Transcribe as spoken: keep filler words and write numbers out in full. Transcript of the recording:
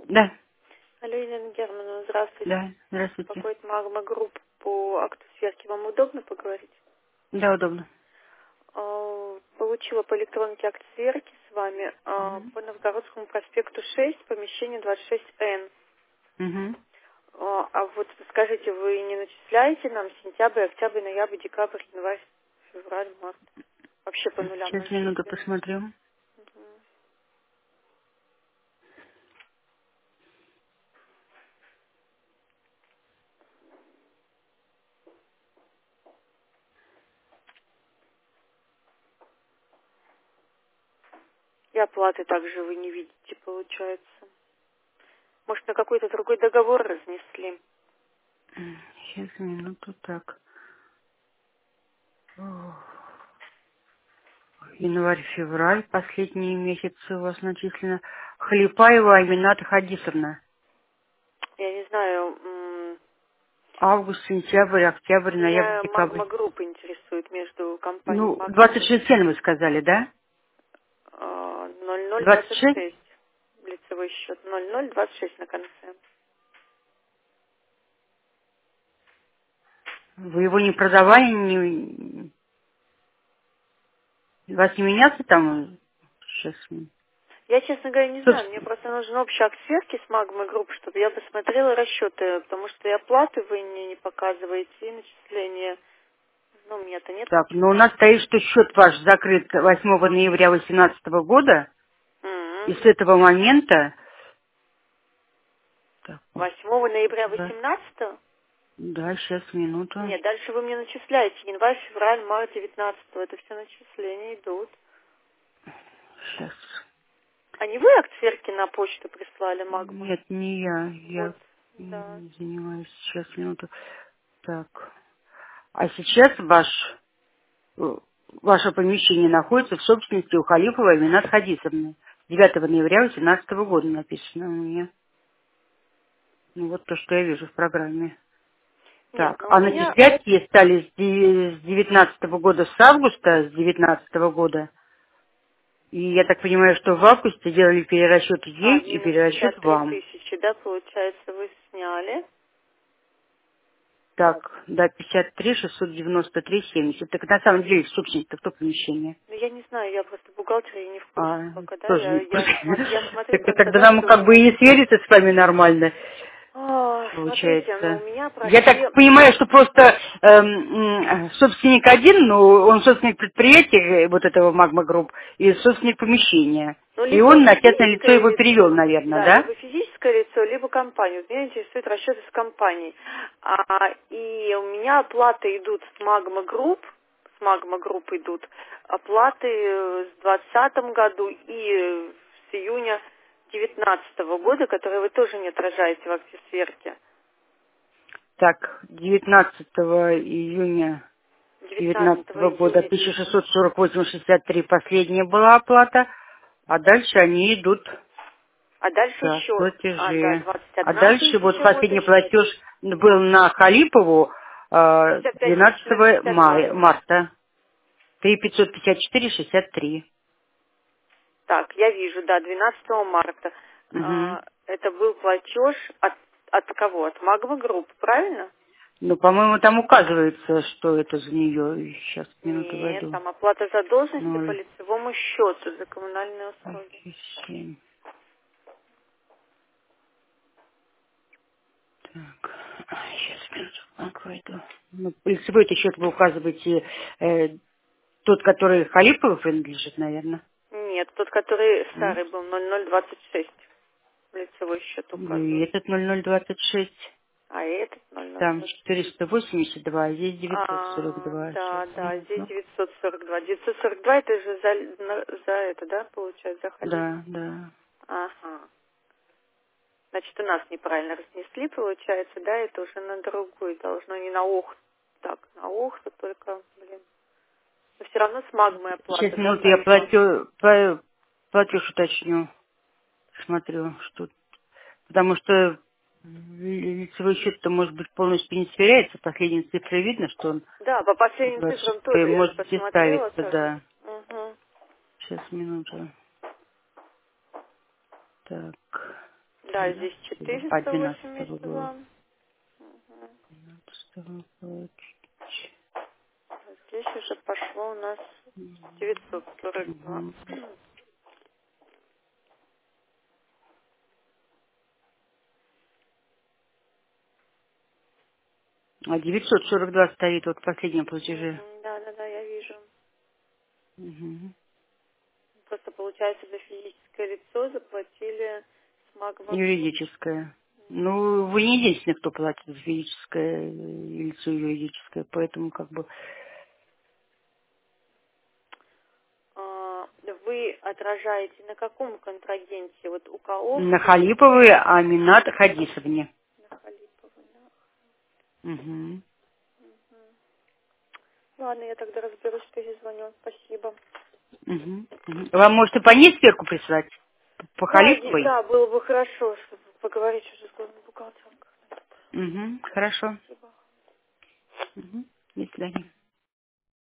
Да, Алло, Елена Германовна, здравствуйте. да, здравствуйте. Беспокоит Магма Групп по акту сверки. Вам удобно поговорить? Да, удобно. А, Получила по электронке акт сверки с вами а, по Новгородскому проспекту шесть, помещение двадцать шесть эн. Угу. А а вот скажите, вы не начисляете нам сентябрь, октябрь, ноябрь, декабрь, январь, февраль, март? Вообще по нулям Сейчас минуту начислены? посмотрю. Мгм. И оплаты также вы не видите, получается. Может, на какой-то другой договор разнесли? Сейчас минуту, так. Ох, январь-февраль, последние месяцы у вас начислено. Халипаева Амината Хадисовна. Я не знаю, м, Август, сентябрь, октябрь, ноябрь, меня декабрь. Магма Групп интересует между компанией Ну, Магма двадцать Групп. шесть цен вы сказали, да? ноль ноль двадцать двадцать шесть? шесть лицевой счет. ноль ноль двадцать шесть на конце. Вы его не продавали, не... вас не меняться там? Сейчас. Я, честно говоря, не знаю. Мне Собственно, просто нужен общий акт сверки с Магма Групп, чтобы я посмотрела расчеты, потому что и оплаты вы мне не показываете, и начисления. Ну, у меня-то нет так, ничего. но у нас стоит, что счет ваш закрыт восьмого ноября две тысячи восемнадцатого года, и М. с этого момента... Так, восьмого ноября да, восемнадцатого? да, сейчас, минуту. Нет, дальше вы мне начисляете. Январь, февраль, март девятнадцатого. Это все начисления идут. Сейчас. А не вы акт сверки на почту прислали, Магма? Нет, не я, Вот, я да. м, занимаюсь. Сейчас, минуту. Так, а сейчас ваш, э, ваше помещение находится в собственности у Халифовой Аминат Хадисовны. девятого ноября две тысячи восемнадцатого года написано у меня. Ну, вот то, что я вижу в программе. Нет, Так, но у а меня... начислять ей стали с де- с девятнадцатого года, с августа, с девятнадцатого года. И я так понимаю, что в августе делали перерасчет А, ей и минус перерасчет пятьдесят три вам. тысячи, да, получается, вы сняли. Так, да, пятьдесят три шестьсот девяносто три семьдесят. Так на самом деле собственник-то кто помещение? Ну, я не знаю, я просто бухгалтер, я не в курсе А, пока, да, тоже я, не в я, курсе. смо- я смотрю Так просто тогда нам дату, как бы и свериться с вами нормально. а, смотрите, ну, у Получается. меня Я прошли, так понимаю, что просто эм, м, собственник один, но он собственник предприятия, э, вот этого Магма Групп, и собственник помещения. ну, И либо он на частное лицо физическое его перевел, лицо, наверное, да, да? либо физическое лицо, либо компания. Вот меня интересуют расчеты с компанией. А, и у меня оплаты идут с Магма Групп, с Магма Групп идут оплаты э, с двадцатом году и э, с июня девятнадцатого года, которые вы тоже не отражаете в акте сверки. Так, девятнадцатого июня девятнадцатого девятнадцатого года июня. тысяча шестьсот сорок восемь шестьдесят три последняя была оплата, а дальше они идут, А дальше так, еще, а, да, платежи. двадцать А одна дальше вот тысяча вот последний еще. платеж был на Халипову э, пятьдесят пять тысяч двенадцатого шестьдесят два. мая, марта. три пятьсот пятьдесят четыре шестьдесят три. Так, я вижу, да, двенадцатого марта. Угу. А, это был платеж от, от кого? От Магма Групп, правильно? Ну, по-моему, там указывается, что это за нее. Сейчас, минуту Нет, войду. там оплата задолженности по Ноль, лицевому счету за коммунальные услуги. семь. Так, сейчас, минуту, так, войду. Ну, лицевой это счет вы указываете, э, тот, который Халипову принадлежит, наверное. Нет, тот, который Нет? старый был, ноль ноль двадцать шесть. Лицевой счет Ну, и указывает. этот ноль ноль двадцать шесть. А этот ноль ноль Там двадцать шесть. четыреста восемьдесят два, а здесь девятьсот сорок А, два. Сейчас, да, да, здесь минуту. девятьсот сорок два. девятьсот сорок два это же за, на- за это, да, получается, за халиф. Да, да. Ага. Значит, у нас неправильно разнесли, получается, да, это уже на другую должно, не на ох. Так, на охту только, блин. Но все равно с магмой Сейчас, оплата, да, минуту, я пошла. платю, по- платеж уточню. Смотрю, что... Потому что лицевой счет-то, может быть, полностью не сверяется. Последние цифры видно, что он Да, по последним двадцать цифрам шесть, тоже я может быть, и посмотрела ставится, тоже. да. Угу. Сейчас, минуту. Так. Да, здесь А четыреста двенадцатого восемьдесят было. два. Угу. двенадцатого. Здесь уже пошло у нас девятьсот сорок два. Угу. А девятьсот сорок два стоит вот в последнем платеже. Угу. Да, да, да, я вижу. Угу. Просто получается за физическое лицо заплатили с Магма Групп. Юридическое. Ну, вы не единственный, кто платит за физическое лицо юридическое, поэтому как бы А, Вы отражаете на каком контрагенте? Вот у кого? на Халиповой Аминат Хадисовне. На Халиповой, да. Угу. Ладно, я тогда разберусь, перезвоню. Спасибо. Угу. Вам, может, и по ней сверху прислать? По Да, ди- Халиповой? да, было бы хорошо, чтобы поговорить уже с главным бухгалтером. Угу. Хорошо. Спасибо. Угу. До свидания.